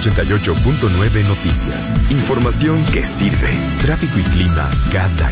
88.9 Noticias. Información que sirve. Tráfico y clima cada